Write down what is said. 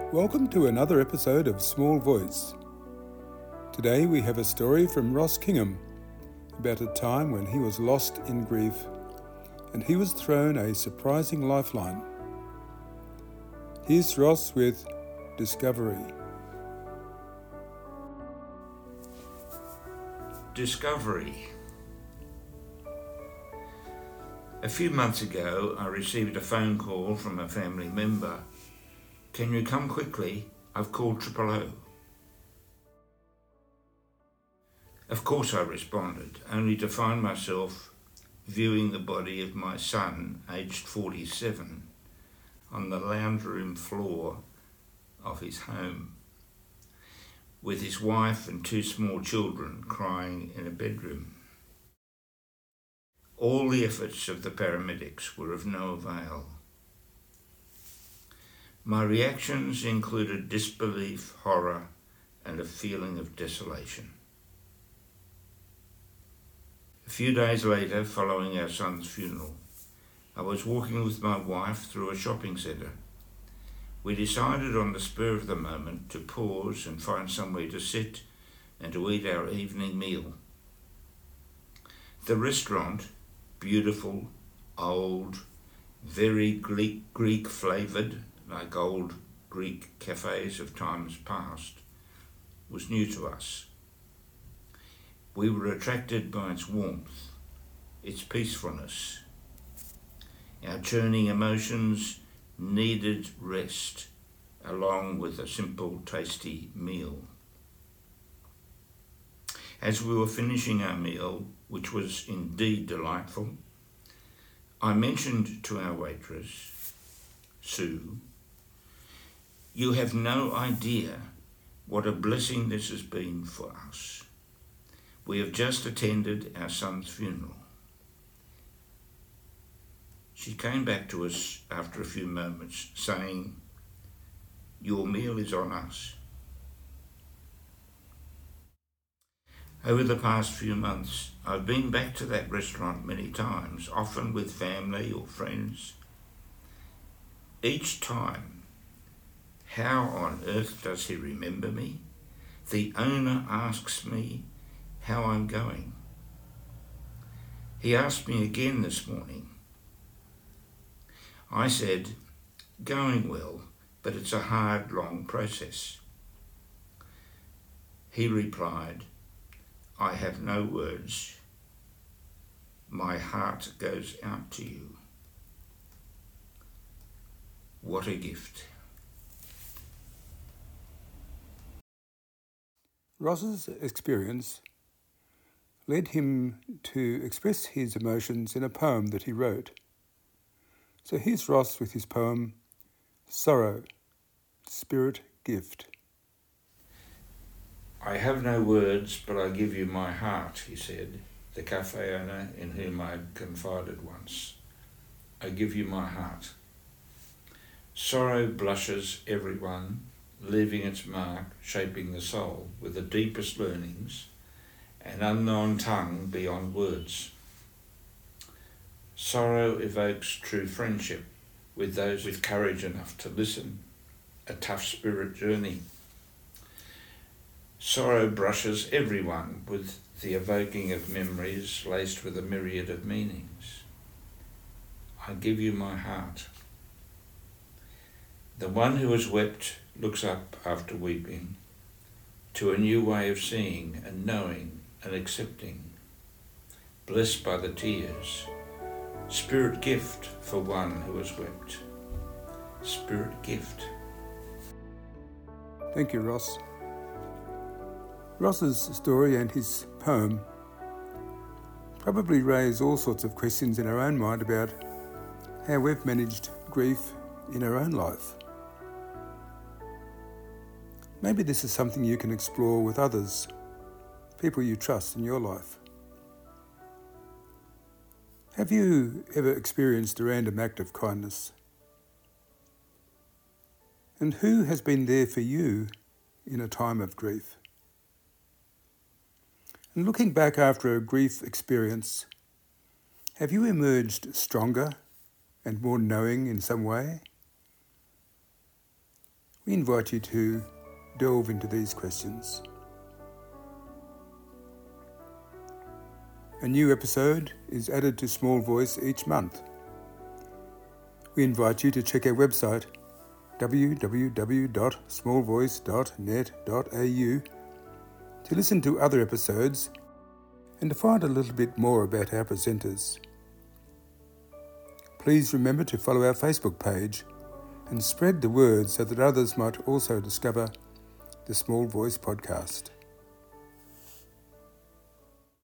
Welcome to another episode of Small Voice. Today we have a story from Ross Kingham about a time when he was lost in grief and he was thrown a surprising lifeline. Here's Ross with Discovery. Discovery. A few months ago, I received a phone call from a family member. "Can you come quickly? I've called 000." Of course I responded, only to find myself viewing the body of my son, aged 47, on the lounge room floor of his home, with his wife and two small children crying in a bedroom. All the efforts of the paramedics were of no avail. My reactions included disbelief, horror, and a feeling of desolation. A few days later, following our son's funeral, I was walking with my wife through a shopping centre. We decided on the spur of the moment to pause and find somewhere to sit and to eat our evening meal. The restaurant, beautiful, old, very Greek flavoured, like old Greek cafes of times past, was new to us. We were attracted by its warmth, its peacefulness. Our churning emotions needed rest, along with a simple, tasty meal. As we were finishing our meal, which was indeed delightful, I mentioned to our waitress, Sue, "You have no idea what a blessing this has been for us. We have just attended our son's funeral." She came back to us after a few moments, saying, "Your meal is on us." Over the past few months, I've been back to that restaurant many times, often with family or friends. Each time, how on earth does he remember me? The owner asks me how I'm going. He asked me again this morning. I said, "Going well, but it's a hard, long process." He replied, "I have no words. My heart goes out to you." What a gift. Ross's experience led him to express his emotions in a poem that he wrote. So here's Ross with his poem, Sorrow, Spirit Gift. "I have no words, but I give you my heart," he said, the cafe owner in whom I had confided once. "I give you my heart. Sorrow blushes everyone, leaving its mark, shaping the soul with the deepest learnings, an unknown tongue beyond words. Sorrow evokes true friendship with those with courage enough to listen, a tough spirit journey. Sorrow brushes everyone with the evoking of memories laced with a myriad of meanings. I give you my heart. The one who has wept looks up after weeping to a new way of seeing and knowing and accepting, blessed by the tears. Spirit gift for one who has wept. Spirit gift." Thank you, Ross. Ross's story and his poem probably raise all sorts of questions in our own mind about how we've managed grief in our own life. Maybe this is something you can explore with others, people you trust in your life. Have you ever experienced a random act of kindness? And who has been there for you in a time of grief? And looking back after a grief experience, have you emerged stronger and more knowing in some way? we invite you to delve into these questions. A new episode is added to Small Voice each month. We invite you to check our website www.smallvoice.net.au to listen to other episodes and to find a little bit more about our presenters. Please remember to follow our Facebook page and spread the word so that others might also discover the Small Voice podcast.